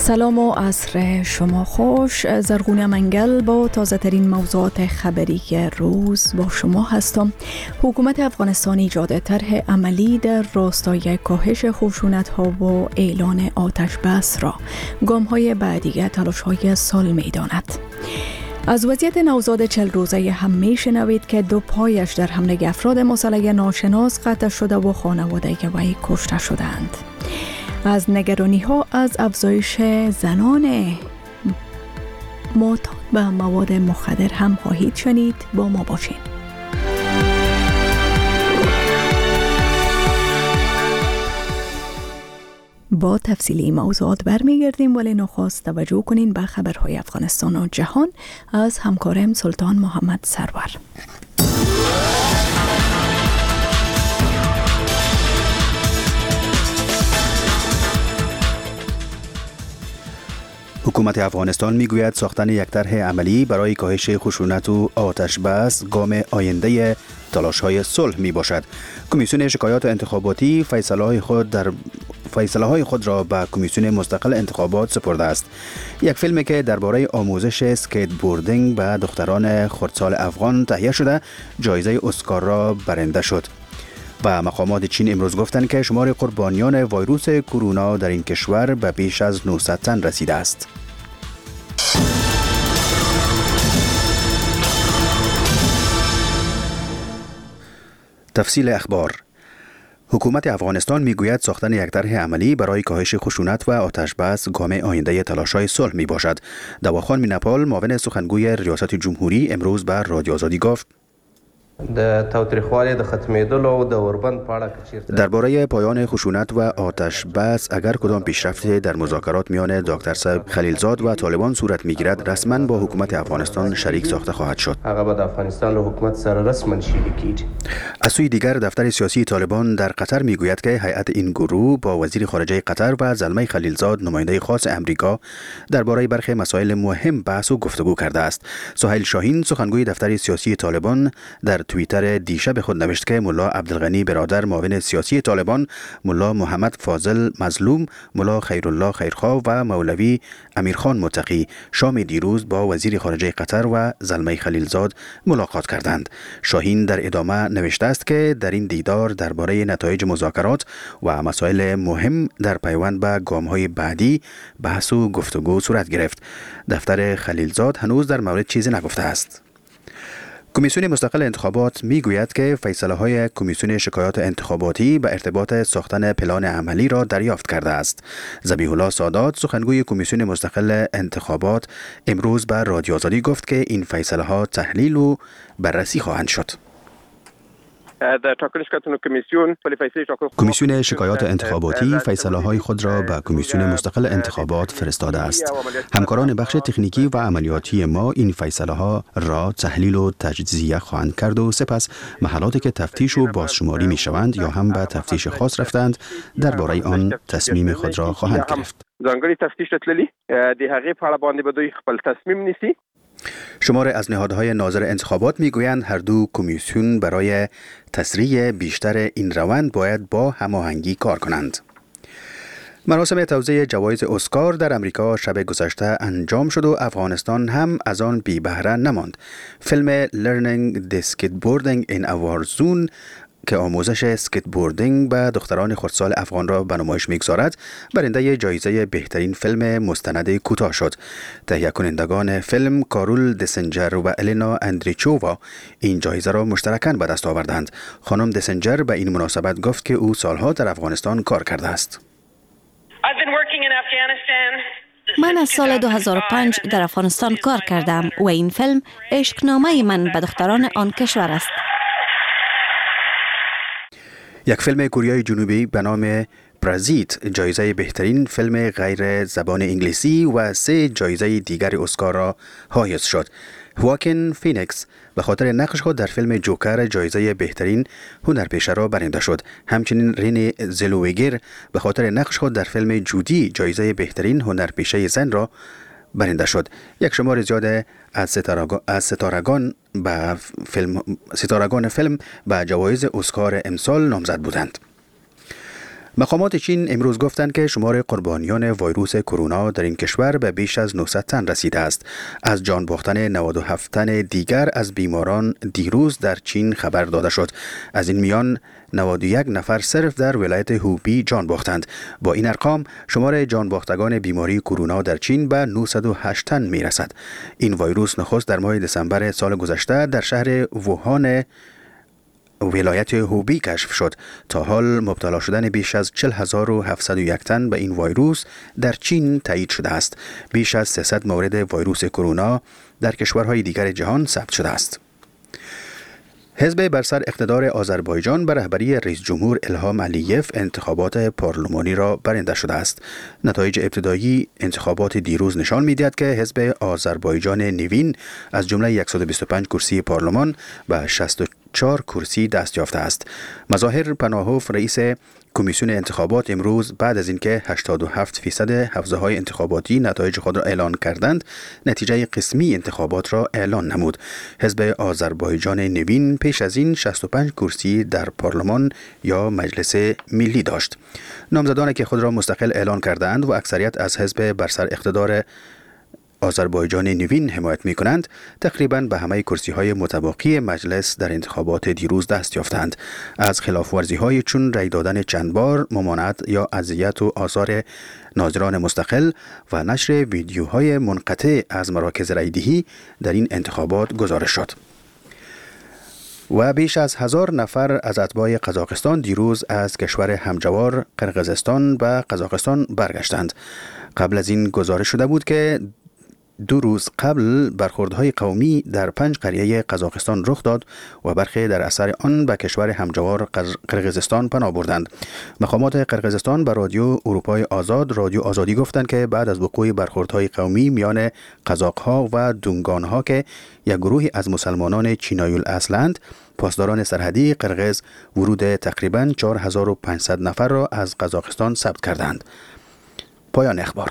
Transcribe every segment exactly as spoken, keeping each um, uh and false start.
سلام و عصر شما خوش. زرغونه منگل با تازه ترین موضوعات خبری روز با شما هستم. حکومت افغانستان ایجاد طرح عملی در راستای کاهش خشونت ها و اعلان آتش بس را گام های بعدی تلاش های سال می داند. از وضعیت نوزاد چل روزه هم می شنوید که دو پایش در حمله افراد مسلح ناشناس قطع شده و خانواده وی کشته شدند. از نگرانی ها از افزایش زنان معتاد به مواد مخدر هم خواهید شنید. با ما باشین. با تفصیلی موضوعات برمیگردیم، ولی نخست توجه کنین به خبرهای افغانستان و جهان از همکارم سلطان محمد سرور. حکومت افغانستان میگوید ساختن یک طرح عملی برای کاهش خشونت و آتش بس گام آینده تلاش‌های صلح می باشد. کمیسیون شکایات انتخاباتی فیصله‌های خود در فیصله‌های خود را به کمیسیون مستقل انتخابات سپرده است. یک فیلمی که درباره آموزش اسکیت بوردینگ به دختران خردسال افغان تهیه شده جایزه اسکار را برنده شد. و مقامات چین امروز گفتند که شمار قربانیان ویروس کرونا در این کشور به بیش از نهصد تن رسیده است. تفصیل اخبار. حکومت افغانستان میگوید ساختن یک طرح عملی برای کاهش خشونت و آتش بس گام آینده تلاش‌های صلح می باشد. دواخان میناپال معاون سخنگوی ریاست جمهوری امروز به رادیو آزادی گفت د تاوتریخوالي د ختمېدلو او د اوربند په اړه که چیرته درباره پایان خشونت و آتش بس اگر کدام پیشرفتی در مذاکرات میان دکتر صاحب خلیلزاد و طالبان صورت میگیرد رسما با حکومت افغانستان شریک ساخته خواهد شد. هغه به د افغانستان له حکومت سره رسما شریک کیږي. از سوی دیگر دفتر سیاسی طالبان در قطر میگوید که هیئت این گروه با وزیر خارجه قطر و زلمه خلیلزاد نماینده خاص امریکا درباره برخی مسائل مهم بحث و گفتگو کرده است. سهیل شاهین سخنگوی دفتر سیاسی طالبان در توییتر دیشب خود نوشت که ملا عبدالغنی برادر معاون سیاسی طالبان، ملا محمد فاضل مظلوم، ملا خیرالله خیرخواه و مولوی امیرخان متقی شام دیروز با وزیر خارجه قطر و زلمه خلیلزاد ملاقات کردند. شاهین در ادامه نوشته است که در این دیدار درباره نتایج مذاکرات و مسائل مهم در پیوند به گام‌های بعدی بحث و گفتگو صورت گرفت. دفتر خلیلزاد هنوز در مورد چیزی نگفته است. کمیسیون مستقل انتخابات میگوید که فیصله‌های کمیسیون شکایات انتخاباتی به ارتباط ساختن پلان عملی را دریافت کرده است. ذبیح الله سادات سخنگوی کمیسیون مستقل انتخابات امروز به رادیو آزادی گفت که این فیصله‌ها تحلیل و بررسی خواهند شد. کمیسیون شکایات انتخاباتی فیصله‌های خود را به کمیسیون مستقل انتخابات فرستاده است. همکاران بخش تکنیکی و عملیاتی ما این فیصله‌ها را تحلیل و تجزیه خواهند کرد و سپس محلاتی که تفتیش و بازشماری می‌شوند یا هم به تفتیش خاص رفتند درباره آن تصمیم خود را خواهند گرفت. ځانګړي تفتیش تللی د هغې په اړه باندې به دوی خپل تصمیم نیسي. شمار از نهادهای ناظر انتخابات میگویند هر دو کمیسیون برای تسریع بیشتر این روند باید با هماهنگی کار کنند. مراسم توزیع جوایز اسکار در امریکا شب گذشته انجام شد و افغانستان هم از آن بی بهره نماند. فیلم Learning the Skateboarding in a War Zone که آموزش اسکیت بوردینگ به دختران خردسال افغان را به نمایش می‌گذارد برنده جایزه بهترین فیلم مستند کوتاه شد. تهیه کنندگان فیلم کارول دسنجر و الینا اندریچووا این جایزه را مشترکاً به دست آوردند. خانم دسنجر به این مناسبت گفت که او سالها در افغانستان کار کرده است. من از سال دو هزار و پنج در افغانستان کار کردم و این فیلم عشقنامه من به دختران آن کشور است. یک فیلم کوریای جنوبی به نام پرازیت جایزه بهترین فیلم غیر زبان انگلیسی و سه جایزه دیگر اسکار را حائز شد. هواکین فینیکس به خاطر نقش خود در فیلم جوکر جایزه بهترین هنرپیشه را برنده شد. همچنین رینی زلویگر به خاطر نقش خود در فیلم جودی جایزه بهترین هنرپیشه زن را برنده شد. یک شمار زیاد از ستارگان از ستارگان به فیلم ستارگان فیلم به جوایز اسکار امسال نامزد بودند. مقامات چین امروز گفتند که شمار قربانیان ویروس کرونا در این کشور به بیش از نهصد تن رسیده است. از جان باختن نود و هفت تن دیگر از بیماران دیروز در چین خبر داده شد. از این میان نود و یک نفر صرف در ولایت هوبی جان باختند. با این ارقام شمار جان باختگان بیماری کرونا در چین به نهصد و هشت تن می رسد. این ویروس نخست در ماه دسامبر سال گذشته در شهر ووهان ولایت هوبی کشف شد. تا حال مبتلا شدن بیش از چهل هزار و هفتصد و یک تن به این ویروس در چین تایید شده است. بیش از سیصد مورد ویروس کرونا در کشورهای دیگر جهان ثبت شده است. حزب بر سر اقتدار آذربایجان به رهبری رئیس جمهور الهام علیف انتخابات پارلمانی را برنده شده است. نتایج ابتدایی انتخابات دیروز نشان می‌دهد که حزب آذربایجان نوین از جمله صد و بیست و پنج کرسی پارلمان به شصت و چهار کرسی دست یافته است. مظاهر پناهوف رئیس کمیسیون انتخابات امروز بعد از اینکه هشتاد و هفت فیصد حوزه‌های انتخاباتی نتایج خود را اعلان کردند، نتیجه قسمی انتخابات را اعلان نمود. حزب آذربایجان نوین پیش از این شصت و پنج کرسی در پارلمان یا مجلس ملی داشت. نامزدانی که خود را مستقل اعلان کردند و اکثریت از حزب بر سر اقتدار آذربایجان نوین حمایت می کنند، تقریباً به همه کرسی های متباقی مجلس در انتخابات دیروز دست یافتند. از خلاف ورزی های چون رای دادن چند بار، ممانعت یا اذیت و آثار ناظران مستقل و نشر ویدیوهای منقطع از مراکز رایدهی در این انتخابات گزارش شد. و بیش از هزار نفر از اتباع قزاقستان دیروز از کشور همجوار قرقیزستان به قزاقستان برگشتند. قبل از این گزارش شده بود که دو روز قبل برخوردهای قومی در پنج قریه قزاقستان رخ داد و برخی در اثر آن به کشور همجوار قرقیزستان پناه بردند. مقامات قرقیزستان به رادیو اروپای آزاد رادیو آزادی گفتند که بعد از وقوع برخوردهای قومی میان قزاق‌ها و دونگان‌ها که یک گروهی از مسلمانان چینایی الاصلند، پاسداران سرحدی قرقیز ورود تقریباً چهار هزار و پانصد نفر را از قزاقستان ثبت کردند. پایان اخبار.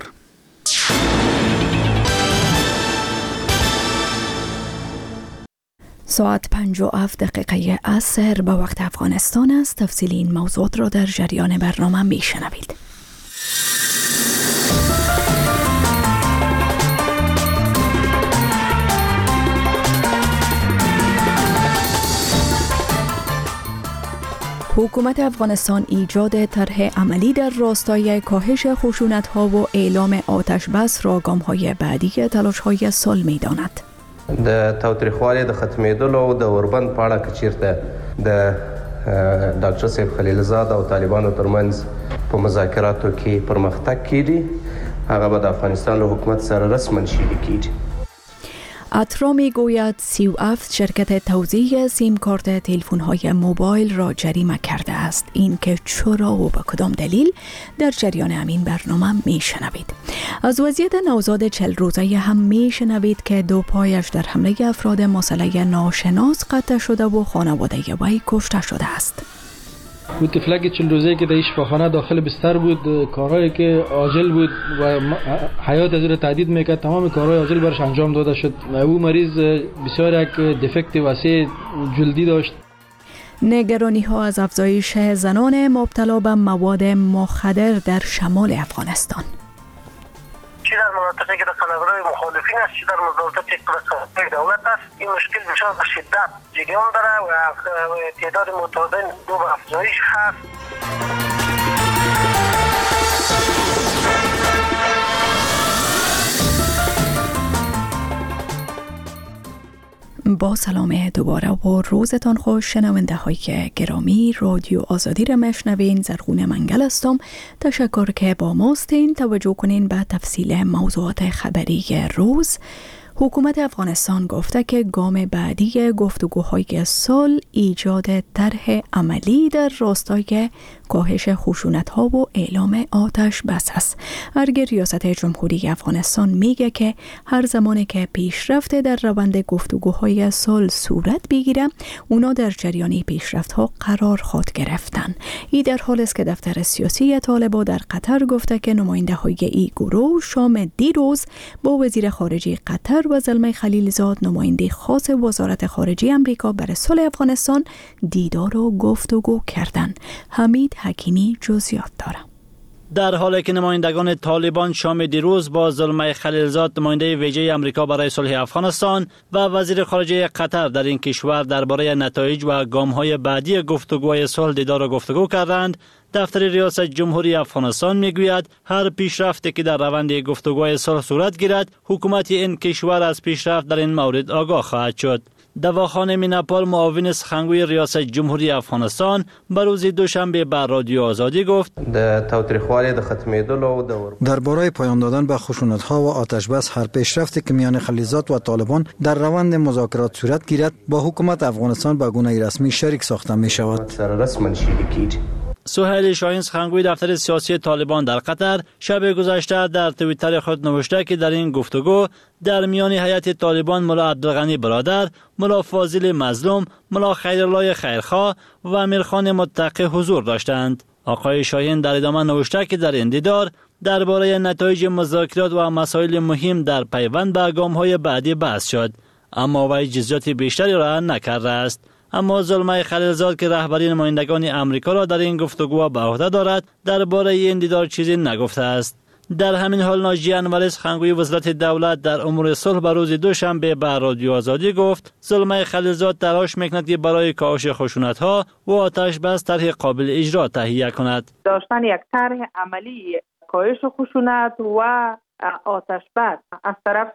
ساعت پنج و هفت دقیقه عصر به وقت افغانستان است. تفصیل این موضوعات را در جریان برنامه می شنوید. حکومت افغانستان ایجاد طرح عملی در راستای کاهش خشونت‌ها و اعلام آتش بس را گام‌های بعدی تلاش‌های صلح می‌داند. د تاوتریخوالي د ختمېدلو او د اوربند په اړه که چیرته د ډاکټر صاحب خلیلزاد او طالبانو ترمنځ په مذاکراتو کې پرمختګ کیږي، هغه به د افغانستان له حکومت سره رسما شریک کیږي. اترا می گوید سی و هفت شرکت توزیع سیم کارت تلفن‌های موبایل را جریمه کرده است. این که چرا و به کدام دلیل در جریان همین برنامه می شنوید. از وضعیت نوزاد چل روزه هم می شنوید که دو پایش در حمله افراد مسلح ناشناس قطع شده و خانواده وی کشته شده است. بود طفلک چل روزه که در شفاخانه داخل بستر بود، کارهایی که عاجل بود و حیات از رو تهدید میکرد، تمام کارهای عاجل برش انجام داده شد. او مریض بسیار یک دفکت وسیع جلدی داشت. نگرانی ها از افزایش زنان مبتلا به مواد مخدر در شمال افغانستان. چی در مناطقی که در قلمرو مخالفین است، چی در مزارعات اقتصادی دولت است، این مشکل بسیار به شدت جریان داره و تعداد متادین دو به افزایش هست. با سلام دوباره و روزتان خوش شنونده های گرامی. رادیو آزادی را میشنوین. زرغون منگل هستم. تشکر که با ماستین. توجه کنین به تفصیل موضوعات خبری روز. حکومت افغانستان گفته که گام بعدی گفتگوهای صلح ایجاد طرح عملی در راستای کاهش خشونت‌ها و اعلام آتش بس است. ارگ ریاست جمهوری افغانستان میگه که هر زمانی که پیشرفت در روند گفتگوهای صلح صورت بگیره، اونا در جریان پیشرفت‌ها قرار خواهد گرفتن. این در حالی است که دفتر سیاسی طالبان در قطر گفته که نماینده‌های این گروه شام دیروز با وزیر خارجه قطر و زلمه خلیلزاد نماینده خاص وزارت خارجه امریکا برای صلح افغانستان دیدار و گفتگو کردند. حمید وحید حکیمی جزئیات داره. در حالی که نمایندگان طالبان شام دیروز با زلمه خلیلزاد نماینده ویژه آمریکا برای صلح افغانستان و وزیر خارجه قطر در این کشور درباره نتایج و گام‌های بعدی گفتگوهای صلح دیدار و گفتگو کردند، دفتر ریاست جمهوری افغانستان میگوید هر پیشرفتی که در روند گفتگوهای صلح صورت گیرد، حکومت این کشور از پیشرفت در این مورد آگاه خواهد شد. دواخانه میناپال معاون سخنگوی ریاست جمهوری افغانستان بر روز دوشنبه بر رادیو آزادی گفت درباره پایان دادن به خشونت‌ها و آتش بس هر پیشرفتی که میان خلیلزاد و طالبان در روند مذاکرات صورت گیرد با حکومت افغانستان به گونه رسمی شریک ساخته می شود. سهیل شاهین سخنگوی دفتر سیاسی طالبان در قطر شب گذشته در توییتر خود نوشته که در این گفتگو در میان هیئت طالبان ملا عبدالغنی برادر، ملا فاضل مظلوم، ملا خیرالله خیرخواه و امیرخان متقی حضور داشتند. آقای شاهین در ادامه نوشته که در این دیدار درباره نتایج مذاکرات و مسائل مهم در پیوند به گام‌های بعدی بحث شد، اما وی جزئیات بیشتری را نکرده است. اما زلمه خلیلزاد که رهبری نمایندگان آمریکا را در این گفتگو به عهده دارد، درباره این دیدار چیزی نگفته است. در همین حال ناجیه انوری سخنگوی وزارت دولت در امور صلح بر روز دوشنبه به رادیو آزادی گفت زلمه خلیلزاد تلاش میکند که برای کاهش خشونت‌ها و آتش بس طرح قابل اجرا تهیه کند. داشتن یک طرح عملی کاهش خشونت و آتش بس از طرف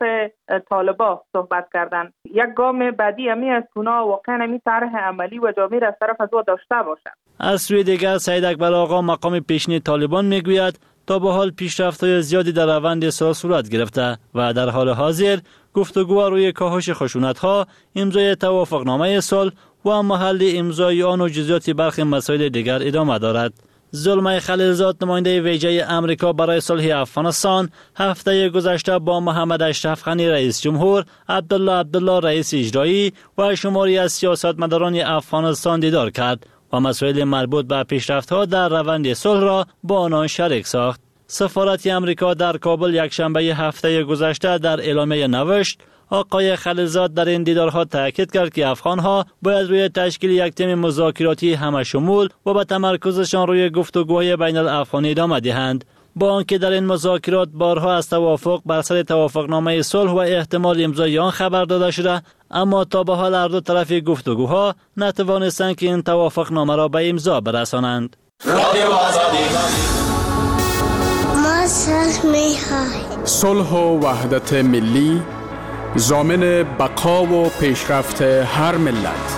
طالبا صحبت کردن. یک گام بعدی همی است که اونا واقعا می طرح عملی و جامع از طرف از او داشته باشند. از سوی دیگر سید اکبر آقا مقام پیشین طالبان میگوید تا به حال پیشرفت‌های زیادی در روند صلح صورت گرفته و در حال حاضر گفتگو روی کاهش خشونت‌ها، امضای توافقنامه صلح و محل امضای آن و جزئیات برخی مسائل دیگر ادامه دارد. زلمه خلیلزاد نماینده ویژه آمریکا برای صلح افغانستان هفته گذشته با محمد اشرف غنی رئیس جمهور، عبدالله عبدالله رئیس اجرایی و شماری از سیاستمداران افغانستان دیدار کرد و مسائل مربوط به پیشرفت‌ها در روند صلح را با آنان شریک ساخت. سفارت آمریکا در کابل یکشنبه هفته گذشته در اعلامیه نوشت آقای خلیلزاد در این دیدارها تاکید کرد که افغان‌ها باید روی تشکیل یک تیم مذاکراتی همشمول و با تمرکزشان روی گفتگوهای بین الافغانی ادامه دهند، با آنکه در این مذاکرات بارها از توافق بر سر توافقنامه صلح و احتمال امضای آن خبر داده شده، اما تا به حال هر دو طرف گفتگوها نتوانستند که این توافقنامه را به امضا برسانند. ما صلح می‌خواهیم. صلح و وحدت ملی ضامن بقا و پیشرفت هر ملت.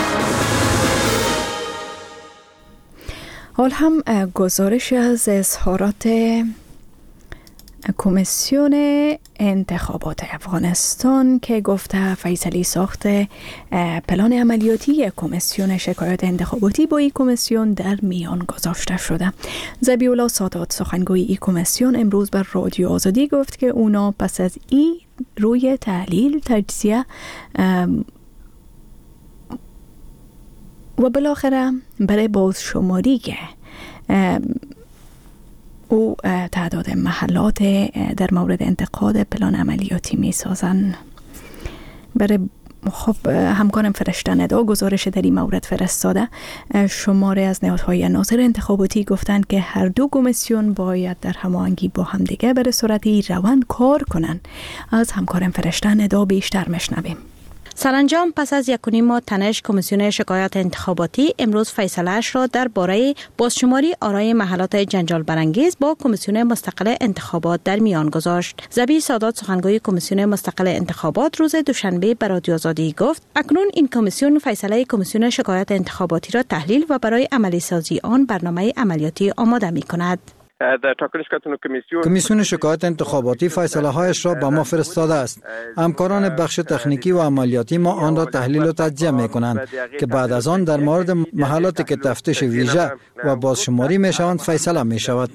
حال هم گزارش از اظهارات کمیسیون انتخابات افغانستان که گفته فیصله ساخت پلان عملیاتی کمیسیون شکایات انتخاباتی با این کمیسیون در میان گذاشته شده. ذبیح الله سادات سخنگوی این کمیسیون امروز بر رادیو آزادی گفت که اونا پس از این روی تحلیل، تجزیه و بالاخره برای بازشماری او تعداد محلات در مورد انتقاد پلان عملیاتی می سازن. برای خب همکارم فرشته ندا گزارش در این مورد فرستاده. شماره از نهادهای ناظر انتخاباتی گفتند که هر دو کمیسیون باید در هماهنگی با همدیگه به صورتی روند کار کنند. از همکارم فرشته ندا بیشتر میشنویم. سرانجام پس از یک و نیم ماه تنش، کمیسیون شکایات انتخاباتی امروز فیصله‌اش را درباره بازشماری آرای محلات جنجال برانگیز با کمیسیون مستقل انتخابات در میان گذاشت. ذبیح سادات سخنگوی کمیسیون مستقل انتخابات روز دوشنبه به رادیو آزادی گفت اکنون این کمیسیون فیصله کمیسیون شکایات انتخاباتی را تحلیل و برای عملی سازی آن برنامه عملیاتی آماده می‌کند. کمیسیون شکایات انتخاباتی فیصله هایش را به ما فرستاده است. همکاران بخش تکنیکی و عملیاتی ما آن را تحلیل و تجزیه می کنند که بعد از آن در مورد محلاتی که تفتیش ویژه و بازشماری می شوند فیصله می شود.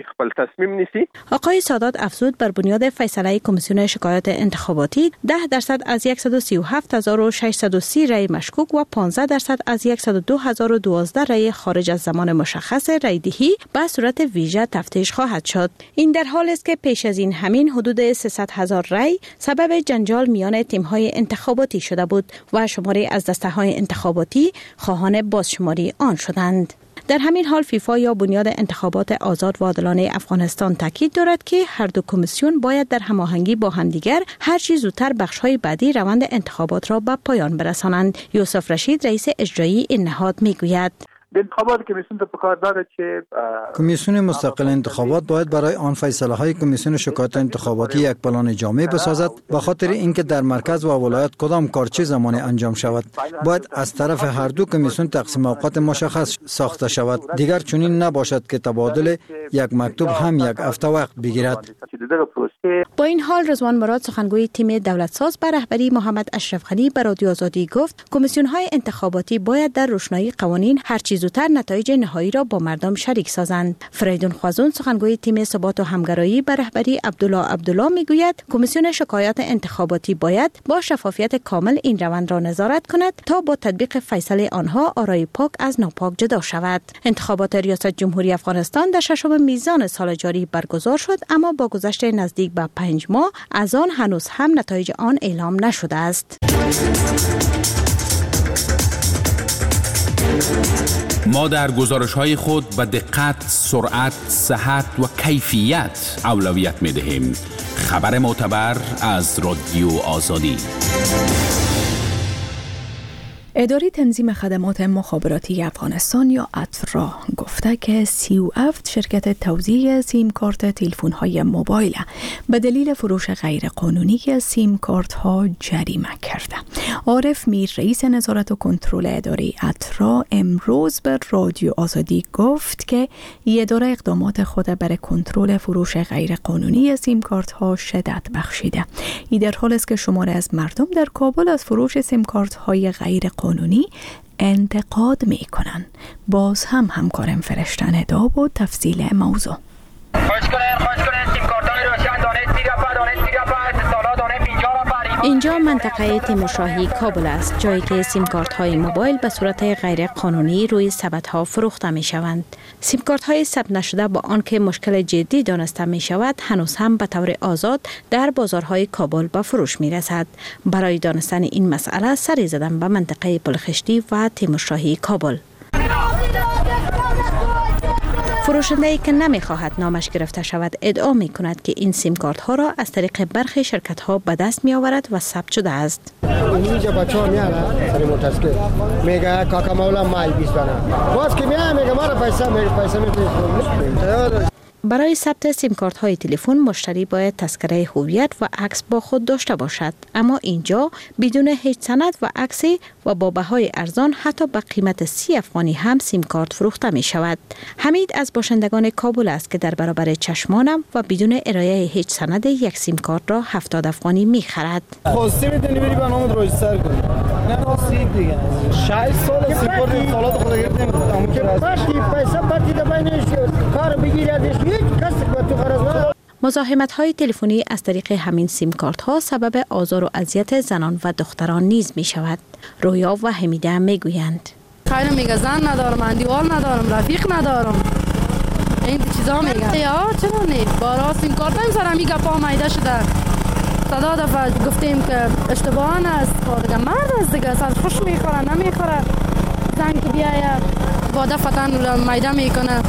آقای سادات افزود بر بنیاد فیصله کمیسیون شکایات انتخاباتی ده درصد از صد و سی و هفت هزار و ششصد و سی رای مشکوک و پانزده درصد از صد و دو هزار و دوازده رای خارج از زمان مشخص رای دهی به صورت ویژه تفتیش خواهد شد. این در حال است که پیش از این همین حدود سیصد هزار رای سبب جنجال میان تیم‌های انتخاباتی شده بود و شماری از دسته‌های انتخاباتی خواهان بازشماری آن شدند. در همین حال فیفا یا بنیاد انتخابات آزاد و عادلانه افغانستان تاکید دارد که هر دو کمیسیون باید در هماهنگی با همدیگر هر چه زودتر بخش‌های بعدی روند انتخابات را به پایان برسانند. یوسف رشید رئیس اجرایی این نهاد میگوید انتخابات کمیسیون به کار دارد که کمیسیون مستقل انتخابات باید برای آن فیصله های کمیسیون شکایات انتخاباتی یک پلان جامع بسازد، به خاطر اینکه در مرکز و ولایت کدام کار چه زمانی انجام شود. باید از طرف هر دو کمیسیون تقسیم اوقات مشخص ساخته شود. دیگر چنین نباشد که تبادل یک مکتوب هم یک هفته وقت بگیرد. با این حال رضوان مراد سخنگوی تیم دولت ساز به رهبری محمد اشرف غنی به رادیو آزادی گفت کمیسیون های انتخاباتی باید در روشنایی قوانین هر چیز زودتر نتایج نهایی را با مردم شریک سازند. فریدون خوازون سخنگوی تیم ثبات و همگرایی به رهبری عبدالله عبدالله میگوید کمیسیون شکایات انتخاباتی باید با شفافیت کامل این روند را نظارت کند تا با تطبیق فیصله آنها آرای پاک از ناپاک جدا شود. انتخابات ریاست جمهوری افغانستان در ششم میزان سال جاری برگزار شد، اما با گذشت نزدیک به پنج ماه از آن هنوز هم نتایج آن اعلام نشده است. ما در گزارش‌های خود به دقت، سرعت، صحت و کیفیت اولویت می‌دهیم. خبر معتبر از رادیو آزادی. اداره تنظیم خدمات مخابراتی افغانستان یا اترا گفته که سی و هفت شرکت توزیع سیم کارت تلفن‌های موبایل به دلیل فروش غیرقانونی سیم کارت ها جریمه کرده. عارف میر رئیس نظارت و کنترل اداره اترا امروز به رادیو آزادی گفت که اداره اقدامات خود برای کنترل فروش غیرقانونی سیم کارت ها شدت بخشیده. این در حالی است که شماری از مردم در کابل از فروش سیم کارت های غیرقانونی قانونی انتقاد می کنند. باز هم همکارم فرشته ندا بود تفصیل موضوع. اینجا منطقه تیمورشاهی کابل است، جایی که سیم کارت های موبایل به صورت غیر قانونی روی سبد ها فروخته می شوند. سیم کارت های ثبت نشده با آنکه مشکل جدی دانسته می شود هنوز هم به طور آزاد در بازارهای کابل به فروش می رسد. برای دانستن این مسئله سری زدم به منطقه پلخشتی و تیمورشاهی کابل. فروشنده‌ای که نمی‌خواهد نامش گرفته شود ادعا می‌کند که این سیم کارت ها را از طریق برخی شرکت‌ها به دست می‌آورد و ثبت شده است. اینجا بچه‌ها میارن سری متاسکه میگه کاکا مولا مای بیست دانه باز که میاد میگه ما را پیسه میگه پیسه می‌تونید. برای ثبت سیم کارت های تلفن مشتری باید تذکره هویت و عکس با خود داشته باشد، اما اینجا بدون هیچ سند و عکسی و با بهای ارزان حتی به قیمت سی افغانی هم سیم کارت فروخته می شود. حمید از باشندگان کابل است که در برابر چشمانم و بدون ارائه هیچ سند یک سیم کارت را هفتاد افغانی می خرد. خواستی میتونی بری برنامه رجیستر کنی. نه خواستی دیگه. شش سال سیم کارت سالات خود گرفتیم. اما که وقتی پیسه پاتی دبینش کار بگیردش مزاحمت های تلفنی از طریق همین سیم کارت ها سبب آزار و اذیت زنان و دختران نیز می شود. رویا و حمیده می گویند خیلی میگه زن ندارم، اندیوال ندارم، رفیق ندارم، این چیزا میگه. یا چرا نه بارا سیم کارت این سر میگه پا مایده شده صدا دفعه گفتیم که اشتباهان است. دیگه مرد است دیگه سر خوش میخوره نمیخوره زن که بیاید باده فتن مایده میکنه.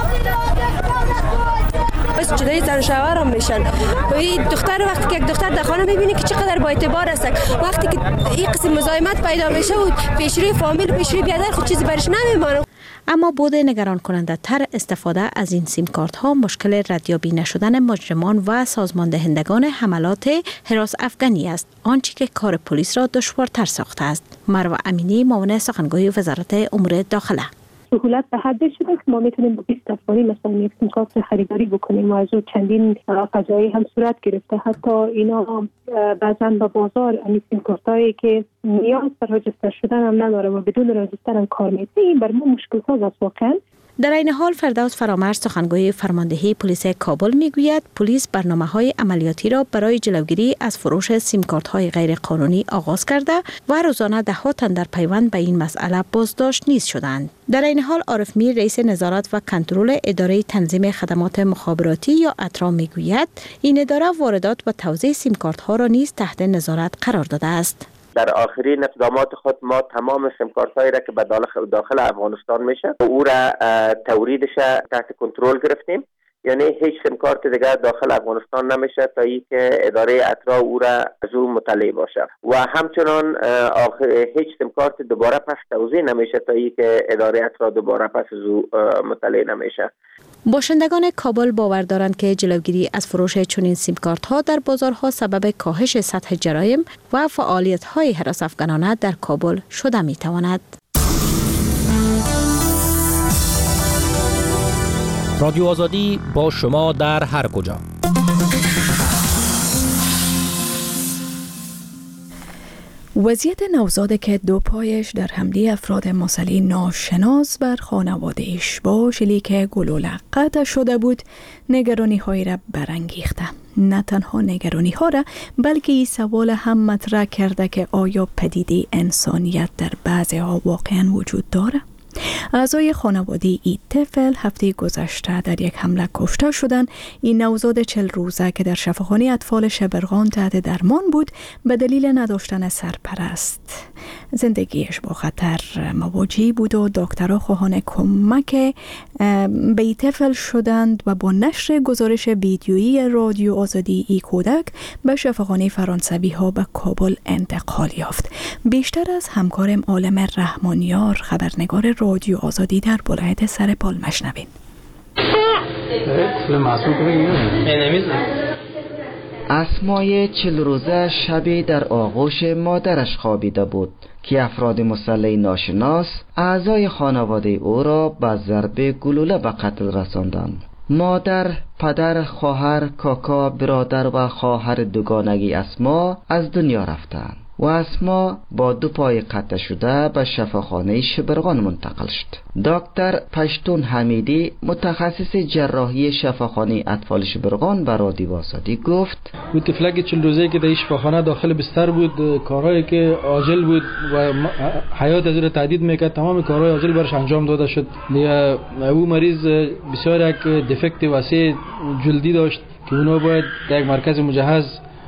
بس جدایی زن و شوهر هم میشن. این دختر وقتی که یک دختر در خانه میبینی که چقدر با اعتبار است، وقتی که این قسم مزاحمت پیدا میشه و پیشروی فامیل پیشروی بیادر خود چیزی برش نمیمانه. اما بود نگران کننده تر استفاده از این سیم کارت ها مشکل ردیابی نشدن مجرمان و سازمان دهندگان حملات هراس افغانی است، آنچه که کار پلیس را دشوارتر ساخته است. مروه امینی معاون سخنگوی وزارت امور داخله: سهولت به حد شده که ما میتونیم با بیست افغانی مثلا یک سیم کارت خریداری بکنیم و از اون چندین فضایی هم صورت گرفته. حتی اینا بعضا به بازار این سیم کارتایی که نیاز به رجیستر شدن هم نداره و بدون رجیستر هم کار میده، این بر ما مشکل ساز است واقعا. در این حال فردوس فرامرز سخنگوی فرماندهی پلیس کابل میگوید پلیس برنامه‌های عملیاتی را برای جلوگیری از فروش سیم کارت‌های غیر قانونی آغاز کرده و روزانه ده‌ها تن در پیوند به این مسئله بازداشت نیز شدند. در این حال عارف میر رئیس نظارت و کنترل اداره تنظیم خدمات مخابراتی یا اترا میگوید این اداره واردات و توزیع سیم کارت‌ها را نیز تحت نظارت قرار داده است. در آخرین اقدامات خود ما تمام سیم کارت هایی را که به داخل افغانستان میشه او را توریدش تحت کنترل گرفتیم. یعنی هیچ سیم کارت دیگر داخل افغانستان نمیشه تا ای که اداره اطراع او را از او مطلع باشه و همچنان هیچ سیم کارت دوباره پس توزیع نمیشه تا ای که اداره اطراع دوباره پس از او مطلع نمیشه. باشندگان کابل باور دارند که جلوگیری از فروش چنین سیم کارت ها در بازارها سبب کاهش سطح جرایم و فعالیت های هراس افغانانه در کابل شده می تواند. رادیو آزادی با شما در هر کجا. وضعیت نوزاد که دو پایش در حمله افراد مسلح ناشناس بر خانواده‌اش با شلیک گلوله قطع شده بود نگرانی های را برانگیخته. نه تنها نگرانی ها را بلکه این سوال هم مطرح کرده که آیا پدیده انسانیت در بعضی ها واقعا وجود داره؟ اعضای خانواده ای طفل هفته گذشته در یک حمله کشته شدند. این نوزاد چل روزه که در شفاخانه اطفال شبرغان تحت درمان بود به دلیل نداشتن سرپرست زندگیش با خطر مواجه بود و دکترها خواهان کمک به این طفل شدند و با نشر گزارش ویدیویی رادیو آزادی ای کودک به شفاخانه فرانسوی ها به کابل انتقال یافت. بیشتر از همکارم عالم رحمانیار خبرنگار رادیو آزادی در ولایت سرپال مشنوین. اسمای چل روزه شبی در آغوش مادرش خوابیده بود که افراد مسلح ناشناس اعضای خانواده او را با ضرب گلوله به قتل رساندند. مادر، پدر، خواهر، کاکا، برادر و خواهر دوگانگی اسما از دنیا رفتند و اسما با دو پای قطع شده به شفاخانه شبرغان منتقل شد. دکتر پشتون حمیدی متخصص جراحی شفاخانه اطفال شبرغان به رادیو آزادی گفت بود طفلک چل روزه که در شفاخانه داخل بستر بود، کارهایی که عاجل بود و حیات از او تهدید میکرد تمام کارهای عاجل برش انجام داده شد. او مریض بسیار یک دفکت وسیع جلدی داشت که اونو باید در یک مرکز مجهز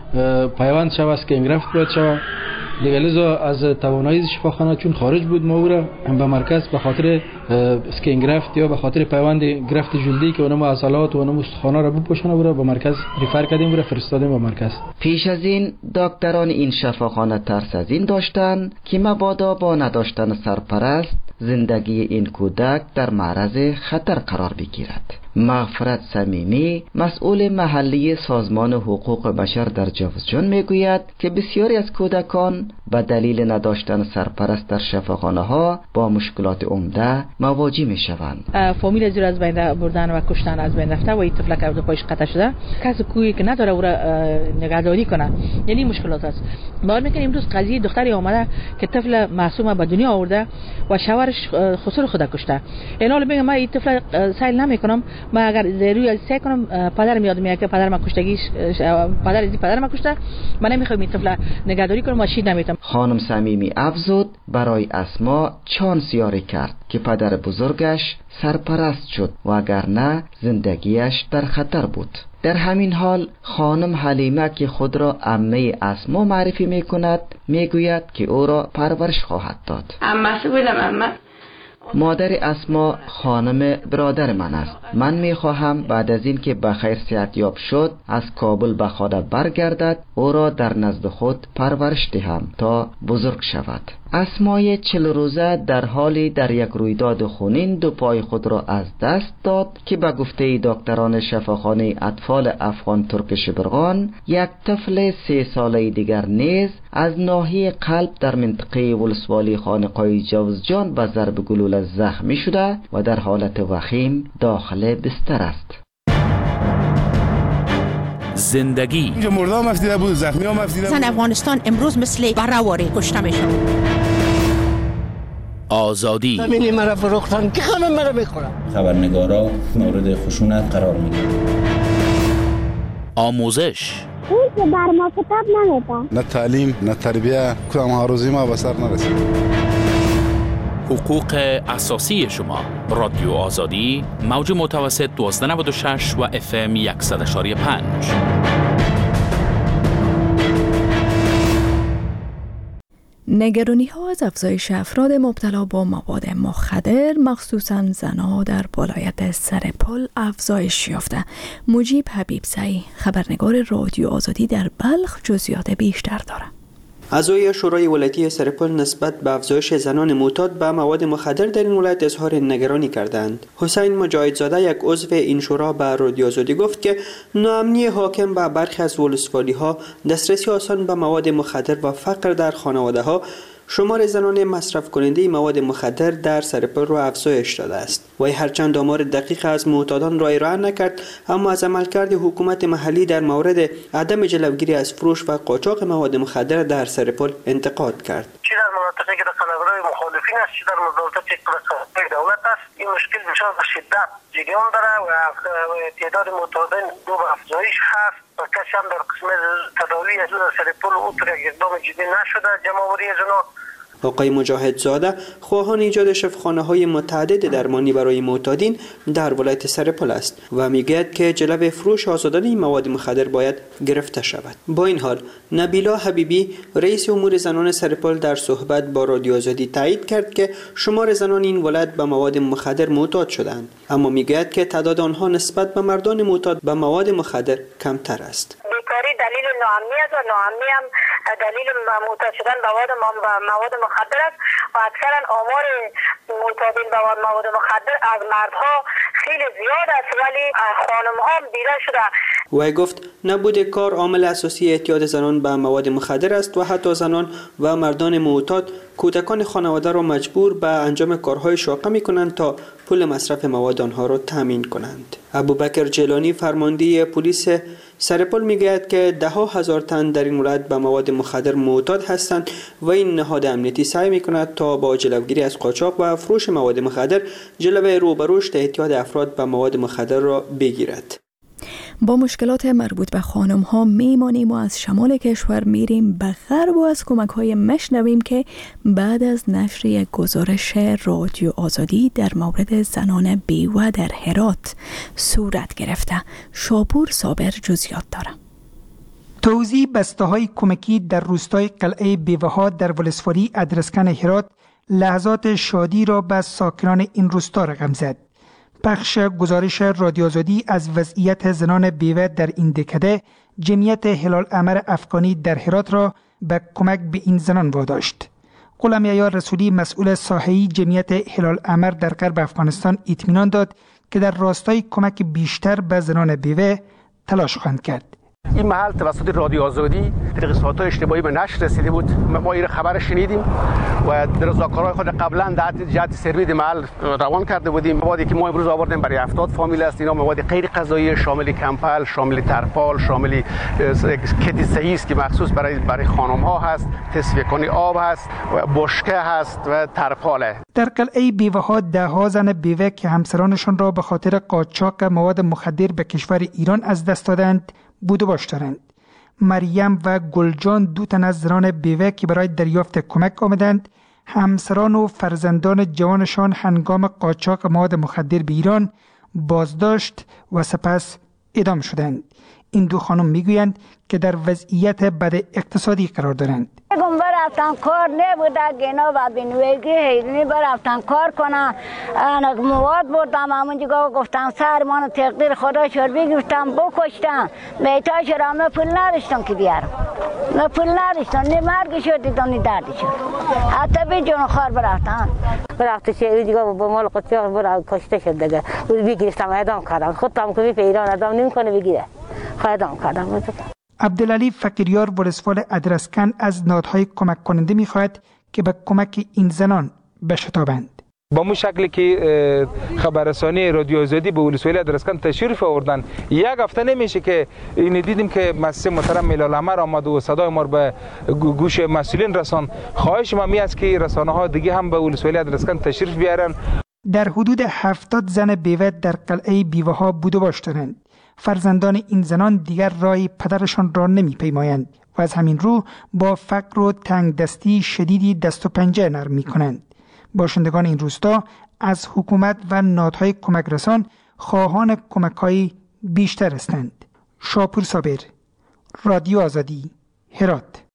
پیوند شود که انگرفت باید شود. دیگه لذا از توانایی شفاخانه چون خارج بود ما او را به مرکز به خاطر اسکینگرفت یا به خاطر پیوند گرفت جلدی که اونم عضلات و اونم استخوان‌ها را بپوشانه او را به مرکز ریفر کردیم و را فرستادیم به مرکز. پیش از این دکتران این شفاخانه ترس از این داشتند که مبادا با نداشتن سرپرست زندگی این کودک در معرض خطر قرار بگیرد. مغفرت صمیمی مسئول محلی سازمان حقوق بشر در جوزجان میگوید که بسیاری از کودکان به دلیل نداشتن سرپرست در شفاخانه ها با مشکلات عمده مواجه می شوند. فامیل از از بین بردن و کشتن از بین رفته و این طفلک از پایش قطع شده، کسی کوی که نداره او را نگهداری کنه، یعنی مشکلات است. باور میکنیم امروز قضیه دختری اومده که طفل معصوم به دنیا آورده و شوهرش خسر خود کشته. اینا رو میگم من این طفل سیل نمیکنم، من اگر روی سعی کنم پدرم یاد میاد که پدرم کشتگیش پدر از پدرم کشته، من نمیخوام این طفل نگهداری کنم و شید نمیتم. خانم صمیمی افزود برای اسما چانس یاری کرد که پدر بزرگش سرپرست شد و اگر نه زندگیش در خطر بود. در همین حال خانم حلیمه که خود را عمه اسما معرفی میکند میگوید که او را پرورش خواهد داد. عمه بودم عمه. مادر اسما خانم برادر من است. من میخواهم بعد از این که بخیر صحتیاب شد از کابل به خانه برگردد او را در نزد خود پرورش دهم تا بزرگ شود. اسمای چل روزه در حالی در یک رویداد خونین دو پای خود را از دست داد که به گفته دکتران شفاخانه اطفال افغان ترک شبرغان یک طفل سه ساله دیگر نیز از ناحیه قلب در منطقه ولسوالی خانقاه جوزجان به ضرب گلوله زخمی شده و در حالت وخیم داخل بستر است. زندگی اینجا مردم مفتیده بود، زخمی ها مفتیده بود. زن افغانستان امروز مثل برهواری کشته میشن. آزادی زمینی مرا فروختن که همه مرا میخورن. خبرنگارا مورد خشونت قرار میگیرن. آموزش اون که بر ما کتاب نمیدن. نه تعلیم نه تربیه کدام ها روزی ما به سر نرسید. حقوق اساسی شما. رادیو آزادی موج متوسط دوازده نود و شش و اف ام صد و یک و پنج. نگرانی ها از افزایش افراد مبتلا با مواد مخدر مخصوصاً زنها در ولایت سرپل افزایش یافته. مجیب حبیبزئی خبرنگار رادیو آزادی در بلخ جزئیات بیشتر دارد. اعضای شورای ولایتی سرپل نسبت به افزایش زنان معتاد به مواد مخدر در این ولایت اظهار نگرانی کردند. حسین مجاهدزاده یک عضو این شورا به رادیو آزادی گفت که ناامنی حاکم به برخی از ولسوالی ها، دسترسی آسان به مواد مخدر و فقر در خانواده ها شمار زنان مصرف کننده مواد مخدر در سرپل را افزایش داده است. وی هرچند آمار دقیق از معتادان را ارائه نکرد، اما از عملکرد حکومت محلی در مورد عدم جلوگیری از فروش و قاچاق مواد مخدر در سرپل انتقاد کرد. چه در مناطقی که در قلمرو مخالفین است، چه در مناطقی که دولت است، این مشکل بسیار به شدت جریان داره و تعداد معتادان دو به افزایش هست و کسی هم در قسم تداوی از سرپل او طور یک اقدام جدی نشده. جمع‌آوری از اونا آقای مجاهدزاده خواهان ایجاد شفاخانه های متعدد درمانی برای معتادین در ولایت سرپل است و میگوید که جلوی فروش آزادانه این مواد مخدر باید گرفته شود. با این حال نبیلا حبیبی رئیس امور زنان سرپل در صحبت با رادیو آزادی تایید کرد که شمار زنان این ولایت به مواد مخدر معتاد شدند، اما میگوید که تعداد آنها نسبت به مردان معتاد به مواد مخدر کمتر است. بیکاری دلیل ناامنی است و ناامنی هم دلیل معتاد شدن به مواد مخدر است و اکثرا آمار معتادین به مواد مخدر از مردها خیلی زیاد است ولی خانم‌ها هم دیده شده. وی گفت نبود کار عامل اساسی اعتیاد زنان به مواد مخدر است و حتی زنان و مردان معتاد کودکان خانواده را مجبور به انجام کارهای شاقه می کنند تا پول مصرف مواد آنها را تامین کنند. ابوبکر جیلانی فرمانده پلیس سرپل میگوید که ده ها هزار تن در این ولایت به مواد مخدر معتاد هستند و این نهاد امنیتی سعی میکند تا با جلوگیری از قاچاق و فروش مواد مخدر جلوی رو به رشد اعتیاد افراد به مواد مخدر را بگیرد. با مشکلات مربوط به خانم ها میمانیم و از شمال کشور میریم به غرب و از کمک های مشنویم که بعد از نشر یک گزارش رادیو آزادی در مورد زنان بیوه در هرات صورت گرفته. شاپور صابر جزئیات داره. توزیع بسته های کمکی در روستای قلعه بیوه‌ها در ولسوالی ادرسکن هرات لحظات شادی را به ساکنان این روستا رقم زد. پخش گزارش رادیو آزادی از وضعیت زنان بیوه در این دکده جمعیت هلال احمر افغانی در هرات را به کمک به این زنان واداشت. غلام یحیی رسولی مسئول ساحه‌ای جمعیت هلال احمر در غرب افغانستان اطمینان داد که در راستای کمک بیشتر به زنان بیوه تلاش خواهند کرد. این محل توسط رادیو آزادی در قسمت‌های اشتباهی به نشر رسیده بود. ما این خبر شنیدیم و در رضاکارهای خود قبلا در جهت سروید محل روان کرده بودیم. موادی که ما امروز آوردیم برای هفتاد فامیل است. اینا مواد غیر غذایی شامل کمپل، شامل ترپال، شامل کت صحیح است که مخصوص برای برای خانم‌ها هست، تصفیه کنی آب هست و بشکه هست و ترپاله. در قلعه بیوه‌ها ده ها زن بیوه که همسرانشان را به خاطر قاچاق مواد مخدر به کشور ایران از دست دادند بود و باش دارند. مریم و گلجان دو تن از زنان بیوه که برای دریافت کمک آمدند، همسران و فرزندان جوانشان هنگام قاچاق مواد مخدر به ایران بازداشت و سپس اعدام شدند. این دو خانم میگویند که در وضعیت بد اقتصادی قرار دارند. گم برفتن کار نبوده گنا و بینویگی هیرنی برفتن کار کنن مواد بردم همونجا گفتم سر مانو تقدیر خدا شد بگفتم بکشتم بیتای شرام نه پول نداشتم که بیارم نه پول نداشتم نه مرگی شد دیدم نه دردی شد حتی بی جون خار برفتن برفت شهری دیگه با مال قطعی برا کشته شد دیگه بگیرستم اعدام کردم خودم که به ایران اعدام نمیکنه بگیره اعدام کردم. عبدالعلی فقیریار ولسوال ادرسکن از نهادهای کمک کننده می‌خواهد که به کمک این زنان بشتابند. با مو شکلی که خبررسانی رادیو آزادی به ولسوالی ادرسکن تشریف آوردن یک هفته نمیشه که این دیدیم که مؤسسه محترم هلال احمر آمد و صدای ما به گوش مسئولین رسان. خواهش ما می است که رسانه‌ها دیگه هم به ولسوالی ادرسکن تشریف بیارن. در حدود هفتاد زن بیوه در قلعه بیوه‌ها بود و باش دارند. فرزندان این زنان دیگر راه پدرشان را نمی پیمایند و از همین رو با فقر و تنگ دستی شدیدی دست و پنجه نرم می کنند. باشندگان این روستا از حکومت و نهادهای کمک رسان خواهان کمک‌های بیشتر هستند. شاپور صابر، رادیو آزادی، هرات.